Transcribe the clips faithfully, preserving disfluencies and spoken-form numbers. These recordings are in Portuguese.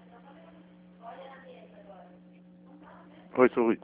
Oi, sou Rui.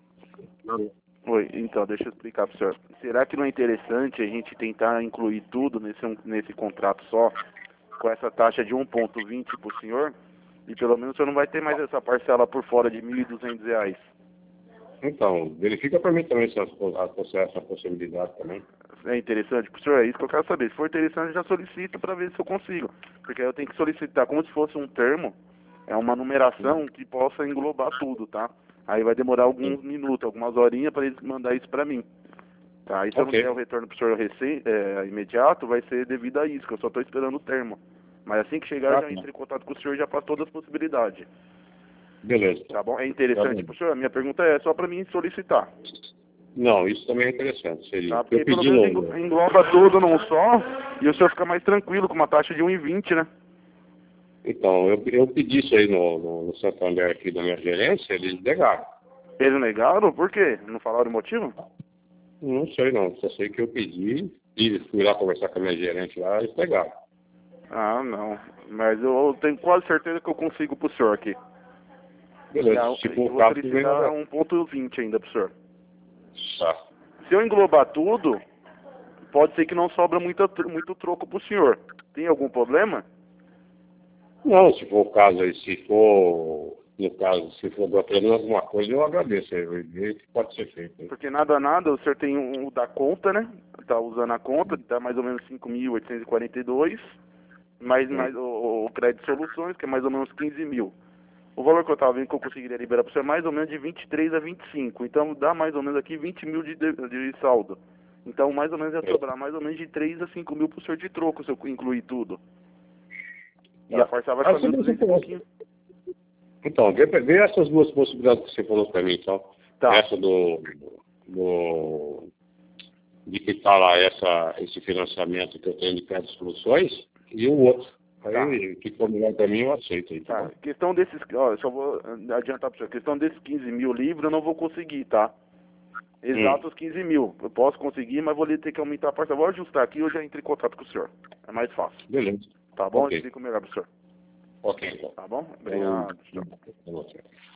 Oi, então, deixa eu explicar pro senhor. Será que não é interessante a gente tentar incluir tudo nesse, nesse contrato só, com essa taxa de um ponto vinte pro senhor? E pelo menos o senhor não vai ter mais essa parcela por fora de mil e duzentos reais. Então, verifica para mim também essa, essa possibilidade também. É interessante pro senhor? É isso que eu quero saber. Se for interessante, já solicito para ver se eu consigo. Porque aí eu tenho que solicitar como se fosse um termo, é uma numeração que possa englobar tudo, tá? Aí vai demorar alguns minutos, algumas horinhas para eles mandar isso para mim. Tá? Aí se eu não Ok. der o retorno pro senhor recém, é, imediato, vai ser devido a isso, que eu só estou esperando o termo. Mas assim que chegar, eu Tá, já tá. entro em contato com o senhor e já faço todas as possibilidades. Beleza. Tá bom? É Tá interessante bom. pro senhor? A minha pergunta é só para mim solicitar. Não, isso também é interessante. Seria. Tá? Porque Eu aí pelo pedi menos no. englo- engloba tudo num só e o senhor fica mais tranquilo com uma taxa de um e vinte, né? Então, eu, eu pedi isso aí no, no, no Santander aqui da minha gerência, eles negaram. Eles negaram? Por quê? Não falaram o motivo? Não sei não, só sei que eu pedi e fui lá conversar com a minha gerente lá, eles negaram. Ah, não. Mas eu tenho quase certeza que eu consigo pro senhor aqui. Beleza, Já, se eu for o vou caso, tu vem solicitar lá. um ponto vinte ainda pro senhor. Tá. Se eu englobar tudo, pode ser que não sobra muita, muito troco pro senhor. Tem algum problema? Não, se for o caso aí, se for, no caso, se for pelo alguma coisa, eu agradeço aí, eu vejo que pode ser feito. Hein? Porque nada, nada, o senhor tem o da conta, né? Tá usando a conta, tá mais ou menos cinco mil oitocentos e quarenta e dois, mais, mais o, o crédito de soluções, que é mais ou menos quinze mil. O valor que eu estava vendo que eu conseguiria liberar para o senhor é mais ou menos de vinte e três a vinte e cinco. Então dá mais ou menos aqui vinte mil de, de, de saldo. Então mais ou menos ia sobrar mais ou menos de três a cinco mil para o senhor de troco, se eu incluir tudo. E Tá. a parcela vai Ah, ficar você mil e não duzentos e pouquinho. Então, vê, vê essas duas possibilidades que você falou para mim, então. Tá. Essa do, do de que está lá essa, esse financiamento que eu tenho de crédito de soluções e o outro. Aí, o que for melhor para mim, eu aceito. Aí, tá Tá. bom? Questão desses, ó, eu só vou adiantar para o senhor. Questão desses quinze mil livros eu não vou conseguir, tá? Exatos Hum. quinze mil. Eu posso conseguir, mas vou ter que aumentar a parcela. Vou ajustar aqui e eu já entrei em contato com o senhor. É mais fácil. Beleza. Tá bom? Eu Ok. explico melhor para o senhor. Ok, então. Tá bom? Então, Obrigado, senhor. tá bom, senhor.